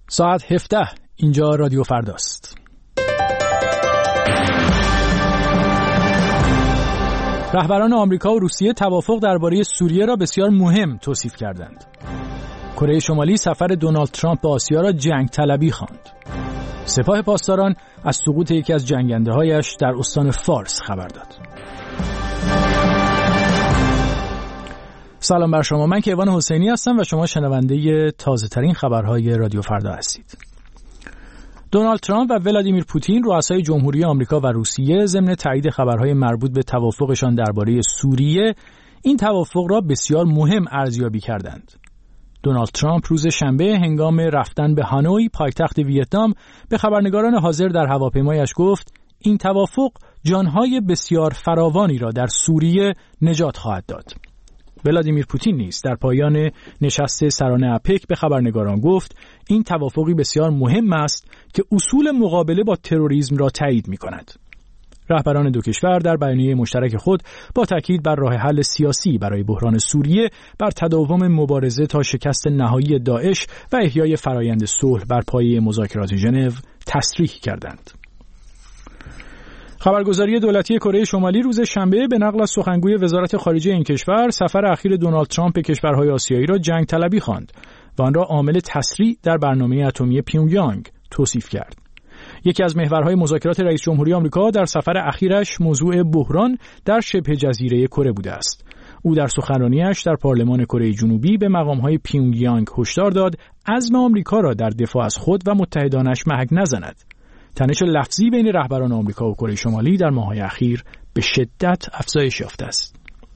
ساعت 17 اینجا رادیو فرداست. رهبران آمریکا و روسیه توافق درباره سوریه را بسیار مهم توصیف کردند. کره شمالی سفر دونالد ترامپ به آسیا را جنگ طلبی خواند. سپاه پاسداران از سقوط یکی از جنگنده‌هایش در استان فارس خبر داد. سلام بر شما، من کیوان حسینی هستم و شما شنونده تازه ترین خبرهای رادیو فردا هستید. دونالد ترامپ و ولادیمیر پوتین رؤسای جمهوری آمریکا و روسیه ضمن تایید خبرهای مربوط به توافقشان درباره سوریه این توافق را بسیار مهم ارزیابی کردند. دونالد ترامپ روز شنبه هنگام رفتن به هانوی پایتخت ویتنام به خبرنگاران حاضر در هواپیمایش گفت این توافق جانهای بسیار فراوانی را در سوریه نجات خواهد داد. ولادیمیر پوتین نیز در پایان نشست سران اپک به خبرنگاران گفت این توافقی بسیار مهم است که اصول مقابله با تروریسم را تایید می‌کند. رهبران دو کشور در بیانیه مشترک خود با تاکید بر راه حل سیاسی برای بحران سوریه، بر تداوم مبارزه تا شکست نهایی داعش و احیای فرایند صلح بر پایه مذاکرات ژنو تصریح کردند. خبرگزاری دولتی کره شمالی روز شنبه به نقل از سخنگوی وزارت خارجه این کشور سفر اخیر دونالد ترامپ به کشورهای آسیایی را جنگ طلبی خواند و آن را عامل تسریع در برنامه اتمی پیونگیانگ توصیف کرد. یکی از محورهای مذاکرات رئیس جمهوری آمریکا در سفر اخیرش موضوع بحران در شبه جزیره کره بوده است. او در سخنرانیش در پارلمان کره جنوبی به مقامهای پیونگیانگ هشدار داد عزم آمریکا را در دفاع از خود و متحدانش محک نزند. تنش لفظی بین رهبران آمریکا و کره شمالی در ماه‌های اخیر به شدت افزایش یافته است.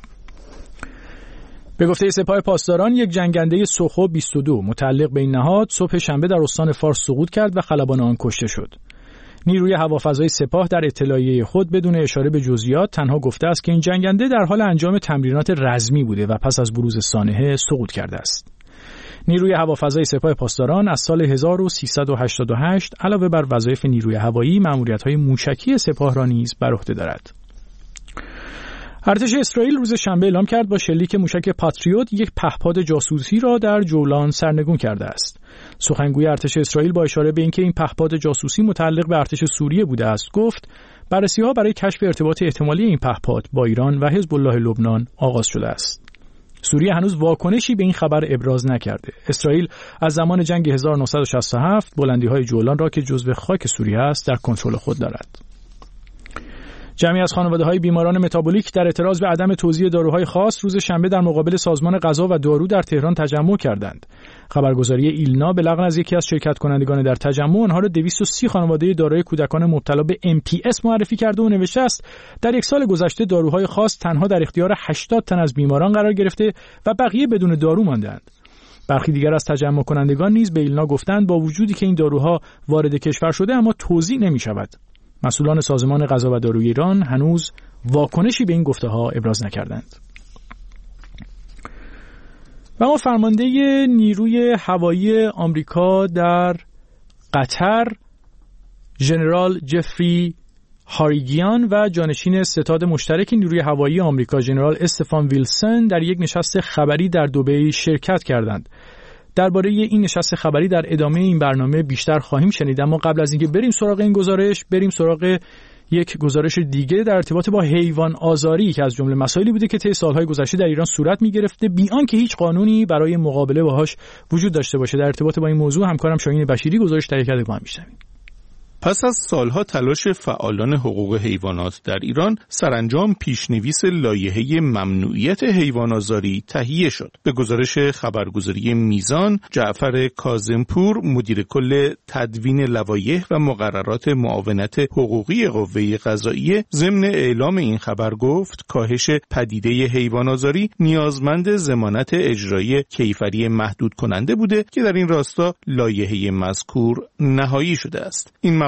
به گفته سپاه پاسداران، یک جنگنده سوخو 22 متعلق به این نهاد صبح شنبه در استان فارس سقوط کرد و خلبان آن کشته شد. نیروی هوافضای سپاه در اطلاعیه خود بدون اشاره به جزئیات تنها گفته است که این جنگنده در حال انجام تمرینات رزمی بوده و پس از بروز سانحه سقوط کرده است. نیروی هوافضای سپاه پاسداران از سال 1388 علاوه بر وظایف نیروی هوایی، مأموریت‌های موشکی سپاه را نیز بر عهده دارد. ارتش اسرائیل روز شنبه اعلام کرد با شلیک موشک پاتریوت یک پهپاد جاسوسی را در جولان سرنگون کرده است. سخنگوی ارتش اسرائیل با اشاره به اینکه این پهپاد جاسوسی متعلق به ارتش سوریه بوده است گفت بررسی‌ها برای کشف ارتباط احتمالی این پهپاد با ایران و حزب الله لبنان آغاز شده است. سوریه هنوز واکنشی به این خبر ابراز نکرده. اسرائیل از زمان جنگ 1967 بلندی‌های جولان را که جزو خاک سوریه است در کنترل خود دارد. جمعی از خانواده‌های بیماران متابولیک در اعتراض به عدم توزیع داروهای خاص روز شنبه در مقابل سازمان غذا و دارو در تهران تجمع کردند. خبرگزاری ایلنا به نقل از یکی از شرکت کنندگان در تجمع آنها را 230 خانواده دارای کودکان مبتلا به MPS معرفی کرده و نوشته است در یک سال گذشته داروهای خاص تنها در اختیار 80 تن از بیماران قرار گرفته و بقیه بدون دارو ماندند. برخی دیگر از تجمع کنندگان نیز به ایلنا گفتند با وجودی که این داروها وارد کشور شده اما توزیع نمی‌شود. مسئولان سازمان غذا و داروی ایران هنوز واکنشی به این گفته‌ها ابراز نکردند. و اما فرمانده نیروی هوایی آمریکا در قطر ژنرال جفری هاریگیان و جانشین ستاد مشترک نیروی هوایی آمریکا ژنرال استفان ویلسون در یک نشست خبری در دبی شرکت کردند. درباره این نشست خبری در ادامه این برنامه بیشتر خواهیم شنید، اما قبل از اینکه بریم سراغ این گزارش، بریم سراغ یک گزارش دیگه در ارتباط با حیوان آزاری که از جمله مسائلی بوده که طی سالهای گذشته در ایران صورت می‌گرفته بی آنکه هیچ قانونی برای مقابله باهاش وجود داشته باشه. در ارتباط با این موضوع همکارم شاهین بشیری گزارش تهیه کرده، با هم می‌شنویم. پس از سالها تلاش فعالان حقوق حیوانات در ایران، سرانجام پیشنویس لایحه ممنوعیت حیوان‌آزاری تهیه شد. به گزارش خبرگزاری میزان، جعفر کاظمپور، مدیر کل تدوین لوایح و مقررات معاونت حقوقی قوه قضاییه، ضمن اعلام این خبر گفت کاهش پدیده حیوان‌آزاری نیازمند ضمانت اجرایی کیفری محدود کننده بوده که در این راستا لایحه مذکور نهایی شده است. این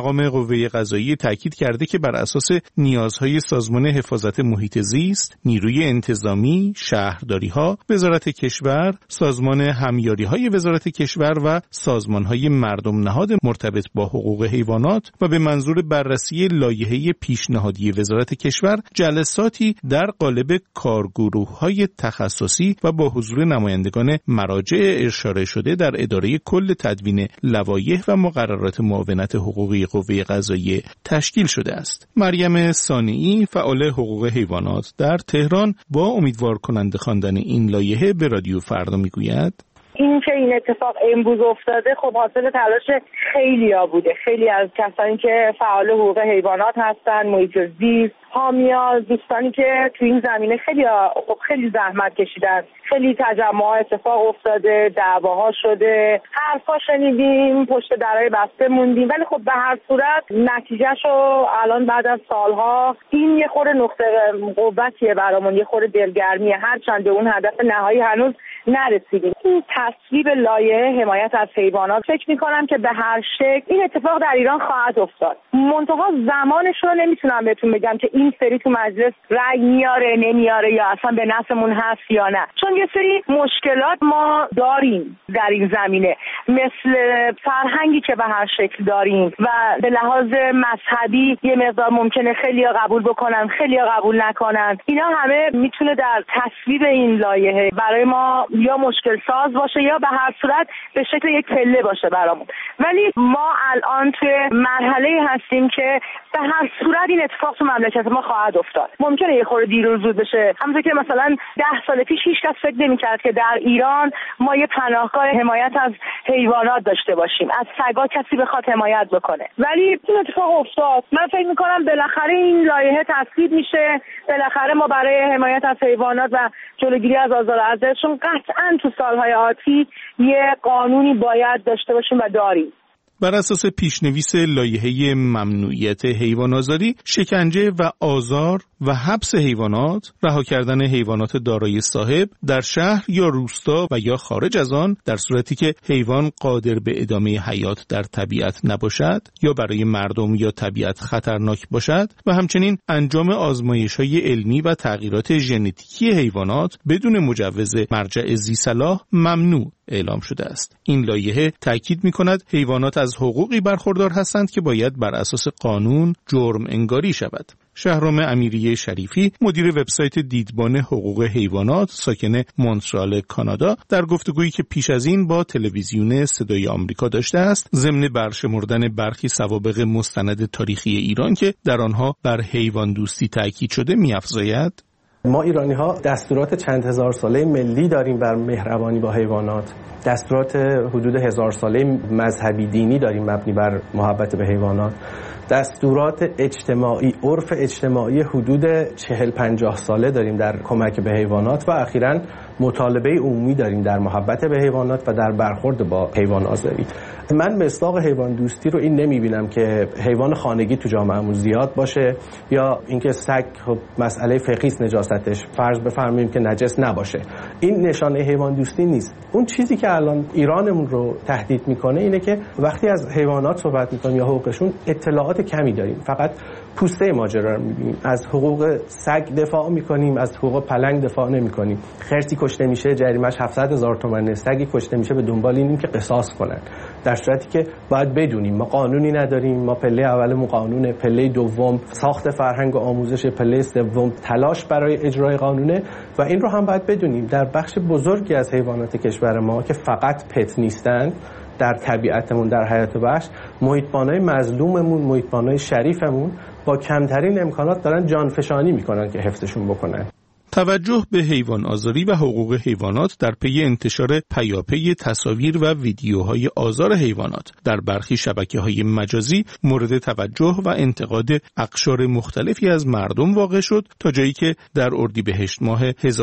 مقام قوه قضاییه تاکید کرده که بر اساس نیازهای سازمان حفاظت محیط زیست، نیروی انتظامی، شهرداری‌ها، وزارت کشور، سازمان همیاری‌های وزارت کشور و سازمان‌های مردم نهاد مرتبط با حقوق حیوانات و به منظور بررسی لایحه پیشنهادی وزارت کشور جلساتی در قالب کارگروه‌های تخصصی و با حضور نمایندگان مراجع اشاره شده در اداره کل تدوین لوایح و مقررات معاونت حقوقی قوه قضاییه تشکیل شده است. مریم صانعی فعال حقوق حیوانات در تهران با امیدوار کننده خواندن این لایحه به رادیو فردا میگوید: این که این اتفاق امروز افتاده خب حاصل تلاش خیلیا بوده. خیلی از کسانی که فعال حقوق حیوانات هستن، محیط زیست، حامیان، دوستانی که تو این زمینه خیلی زحمت کشیدن. خیلی تجمع اتفاق افتاده، دعواها شده، حرفا شنیدیم، پشت درای بسته موندیم، ولی خب به هر صورت نتیجهشو الان بعد از سالها این یه خورده نقطه قوتیه برامون، یه خورده دلگرمیه، هرچند به اون هدف نهایی هنوز نرسیدیم. این تصویب لایحه حمایت از حیوانات فکر می‌کنم که به هر شکل این اتفاق در ایران خواهد افتاد. منتها زمانش رو نمیتونم بهتون بگم که این سری تو مجلس رأی میاره نمیاره یا اصلا به نفعمون هست یا نه، چون یه سری مشکلات ما داریم در این زمینه، مثل فرهنگی که به هر شکل داریم و به لحاظ مذهبی یه مقدار ممکنه خیلی‌ها قبول بکنن خیلی‌ها قبول نکنن. اینا همه میتونه در تصویب این لایحه برای ما یا مشکل ساز باشه یا به هر صورت به شکل یک پله باشه برامون. ولی ما الان توی مرحله هستیم که به هر صورت این اتفاق تو مملکت ما خواهد افتاد. ممکنه یه خورده دیر و زود بشه، همونطور که مثلا 10 سال پیش هیچ کس فکر نمی‌کرد که در ایران ما یه پناهگاه حمایت از حیوانات داشته باشیم، از سگا کسی بخواد حمایت بکنه، ولی این اتفاق افتاد. من فکر می‌کنم بالاخره این لایحه تصویب میشه، بالاخره ما برای حمایت از حیوانات و جلوگیری از آزار و اذیتشون قطعاً تو سالهای آتی یه قانونی باید داشته باشیم و داریم. بر اساس پیشنویس لایحه ممنوعیت حیوان‌آزاری، شکنجه و آزار و حبس حیوانات، رها کردن حیوانات دارای صاحب در شهر یا روستا و یا خارج از آن در صورتی که حیوان قادر به ادامه حیات در طبیعت نباشد یا برای مردم یا طبیعت خطرناک باشد و همچنین انجام آزمایش‌های علمی و تغییرات ژنتیکی حیوانات بدون مجوز مرجع ذی‌صلاح ممنوع اعلام شده است. این لایحه تاکید می‌کند حیوانات از حقوقی برخوردار هستند که باید بر اساس قانون جرم انگاری شود. شهرام امیری شریفی، مدیر وبسایت دیدبان حقوق حیوانات ساکن مونترال کانادا، در گفتگویی که پیش از این با تلویزیون صدای آمریکا داشته است، ضمن برشمردن برخی سوابق مستند تاریخی ایران که در آنها بر حیوان دوستی تاکید شده، می‌افزاید: ما ایرانی‌ها دستورات چند هزار ساله ملی داریم بر مهربانی با حیوانات، دستورات حدود 1000 ساله مذهبی دینی داریم مبنی بر محبت به حیوانات، دستورات اجتماعی، عرف اجتماعی حدود 40-50 ساله داریم در کمک به حیوانات و اخیراً مطالبه عمومی داریم در محبت به حیوانات و در برخورد با حیوان آزاری. من مصداق حیوان دوستی رو این نمیبینم که حیوان خانگی تو جامعه‌مون زیاد باشه یا اینکه سگ خب مسئله فقهی است نجاستش، فرض بفرماییم که نجس نباشه. این نشانه حیوان دوستی نیست. اون چیزی که الان ایرانمون رو تهدید میکنه اینه که وقتی از حیوانات صحبت میکنیم یا حقوقشون اطلاعات کمی داریم، فقط پوسته ماجرا رو میبینیم. از حقوق سگ دفاع میکنیم، از حقوق پلنگ دفاع نمیکنیم. خرسی کشته میشه جریمش 700,000 تومان، سگی کشته میشه به دنبال اینیم که قصاص کنن، در صورتی که باید بدونیم ما قانونی نداریم. ما پله اولمون قانونه، پله دوم ساخت فرهنگ و آموزش، پله سوم تلاش برای اجرای قانونه و این رو هم باید بدونیم در بخش بزرگی از حیوانات کشور ما که فقط پت نیستن، در طبیعتمون، در حیات وحش، محیطبانای مظلوممون، محیطبانای شریفمون با کمترین امکانات دارن جانفشانی میکنن که حفظشون بکنن. توجه به حیوان آزاری و حقوق حیوانات در پی انتشار پیاپی تصاویر و ویدیوهای آزار حیوانات در برخی شبکه‌های مجازی مورد توجه و انتقاد اقشار مختلفی از مردم واقع شد، تا جایی که در اردیبهشت ماه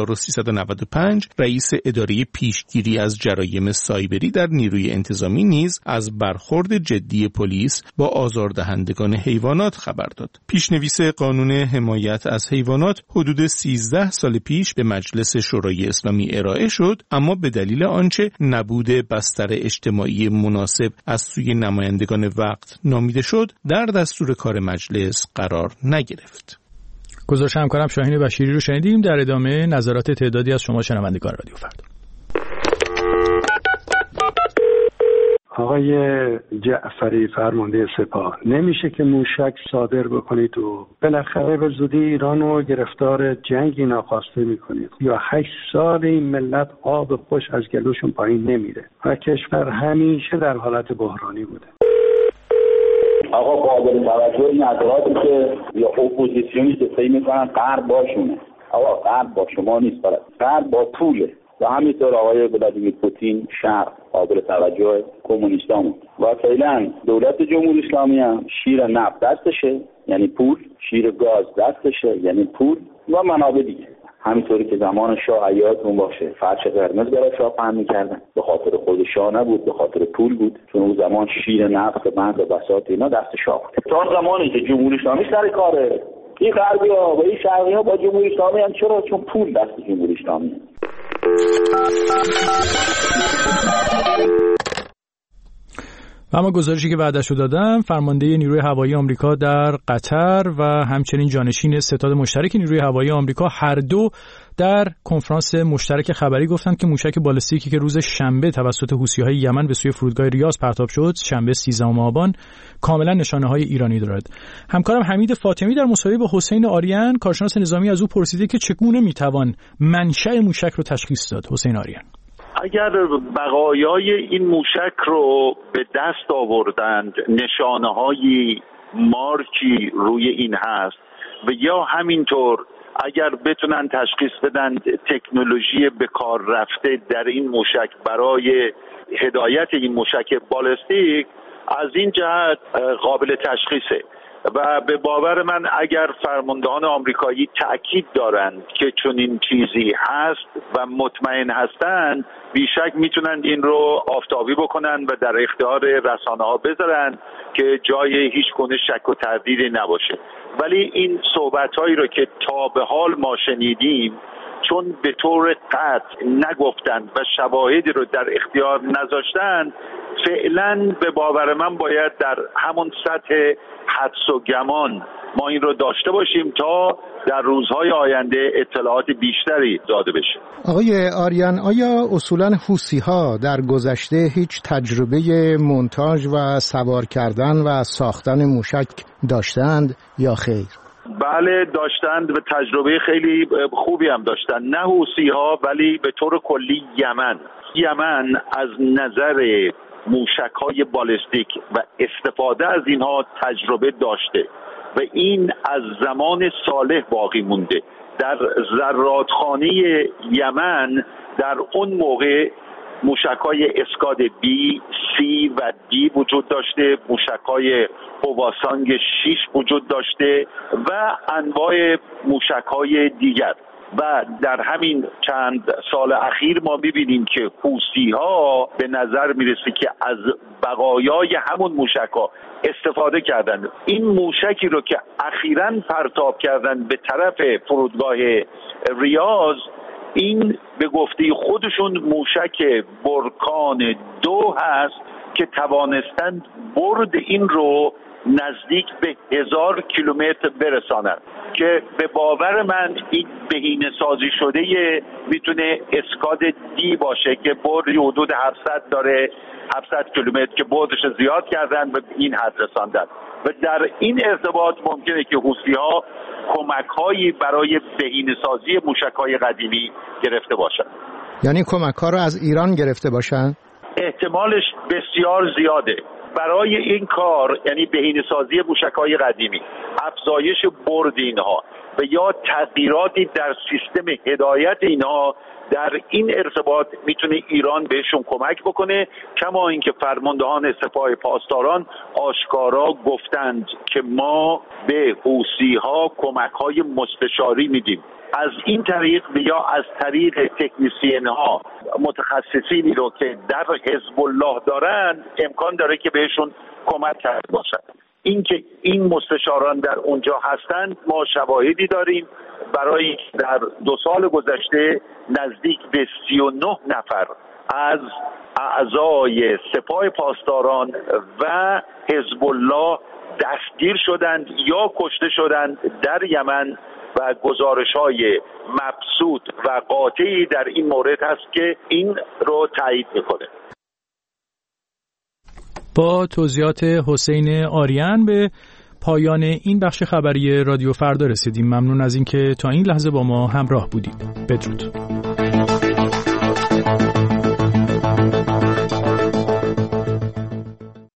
1395 رئیس اداره پیشگیری از جرایم سایبری در نیروی انتظامی نیز از برخورد جدی پلیس با آزاردهندگان حیوانات خبر داد. پیشنویس قانون حمایت از حیوانات حدود 13 سال پیش به مجلس شورای اسلامی ارائه شد، اما به دلیل آنچه نبود بستر اجتماعی مناسب از سوی نمایندگان وقت نامیده شد، در دستور کار مجلس قرار نگرفت. گزارش همکارم شاهین بشیری رو شنیدیم. در ادامه نظرات تعدادی از شما شنوندگان رادیو فردا. آقای جعفری فرمانده سپاه، نمیشه که موشک صادر بکنید و بالاخره به زودی ایران رو گرفتار جنگی ناخواسته میکنید؟ یا 8 سال این ملت آب خوش از گلوشون پایین نمیره و کشور همیشه در حالت بحرانی بوده. آقا قابل توجه این نظراتی که یا اپوزیسیونی که فکر میکنن غرب باشونه. آقا غرب با شما نیست، غرب با پوله. و همینطور آقای ولادیمیر پوتین شرق قابل توجه کمونیستامون و فعلا دولت جمهوری اسلامی هم شیر نفت دستشه یعنی پول، شیر گاز دستشه یعنی پول و منابع دیگه. همینطوری که زمان شاه یادتون باشه فرش قرمز برای شاه پهن می‌کردن، به خاطر خود شاه نبود، به خاطر پول بود، چون اون زمان شیر نفت بند و بساط اینا دست شاه بود. تا زمانی که جمهوری اسلامی سر کاره، این غربی‌ها و این شرقی‌ها با جمهوری اسلامی هم چرا؟ چون پول دست جمهوری اسلامی. و اما گزارشی که بعدش رو دادم، فرمانده نیروی هوایی آمریکا در قطر و همچنین جانشین ستاد مشترک نیروی هوایی آمریکا هر دو در کنفرانس مشترک خبری گفتند که موشک بالستیکی که روز شنبه توسط حوثی‌های یمن به سوی فرودگاه ریاض پرتاب شد، شنبه 13 آبان، کاملا نشانه‌های ایرانی دارد. همکارم حمید فاطمی در مصاحبه با حسین آریان، کارشناس نظامی، از او پرسیده که چگونه میتوان منشأ موشک رو تشخیص داد. حسین آریان: اگر بقایای این موشک رو به دست آوردند، نشانه‌های مارکی روی این هست و یا همینطور اگر بتونن تشخیص بدن تکنولوژی به کار رفته در این موشک برای هدایت این موشک بالستیک، از این جهت قابل تشخیصه. و به باور من اگر فرماندهان آمریکایی تأکید دارند که چنین چیزی هست و مطمئن هستند، بیشک میتونن این رو آفتابی بکنن و در اختیار رسانه‌ها بذارن که جای هیچ گونه شک و تردیدی نباشه. ولی این صحبت‌هایی رو که تا به حال ما شنیدیم، چون به طور قطع نگفتند و شواهدی رو در اختیار نذاشتند، فعلا به باور من باید در همون سطح حدس و گمان ما این رو داشته باشیم تا در روزهای آینده اطلاعات بیشتری داده بشه. آقای آریان، آیا اصولاً حوثی‌ها در گذشته هیچ تجربه مونتاژ و سوار کردن و ساختن موشک داشتند یا خیر؟ بله داشتند و تجربه خیلی خوبی هم داشتند. نه حوثی‌ها ولی به طور کلی یمن از نظر موشک‌های بالستیک و استفاده از اینها تجربه داشته و این از زمان صالح باقی مونده. در زرادخانه یمن در اون موقع موشک‌های اسکاد B، C و D وجود داشته، موشک‌های هواسانگ 6 وجود داشته و انواع موشک‌های دیگر. و در همین چند سال اخیر ما می‌بینیم که حوثی‌ها به نظر میرسه که از بقایای همون موشک‌ها استفاده کردن. این موشکی رو که اخیراً پرتاب کردن به طرف فرودگاه ریاض، این به گفته خودشون موشک برکان 2 هست که توانستند برد این رو نزدیک به 1000 کیلومتر برسانند که به باور من این بهینه سازی شده میتونه اسکاد دی باشه که بردی حدود 700 داره، 700 کیلومتر که بردش زیاد کردن به این حد رساندن و در این ارتباط ممکنه که حوثی‌ها کمک‌هایی برای بهینه سازی موشک‌های قدیمی گرفته باشند. یعنی کمک‌ها رو از ایران گرفته باشند؟ احتمالش بسیار زیاده. برای این کار یعنی بهینه‌سازی موشک‌های قدیمی، افزایش برد اینها و یا تغییراتی در سیستم هدایت اینها، در این ارتباط میتونه ایران بهشون کمک بکنه. کما اینکه فرماندهان سپاه پاسداران آشکارا گفتند که ما به حوثی‌ها کمک‌های مستشاری میدیم. از این طریق یا از طریق تکنیسین‌ها، متخصصینی رو که در حزب الله دارن، امکان داره که بهشون کمک کرده باشد. این که این مستشاران در اونجا هستند ما شواهدی داریم برای در 2 سال گذشته نزدیک به 39 نفر از اعضای سپاه پاسداران و حزب الله دستگیر شدند یا کشته شدند در یمن و گزارش‌های مبسوط و قاطعی در این مورد هست که این رو تایید می‌کنه. با توضیحات حسین آریان به پایان این بخش خبری رادیو فردا رسیدیم. ممنون از اینکه تا این لحظه با ما همراه بودید. بدرود.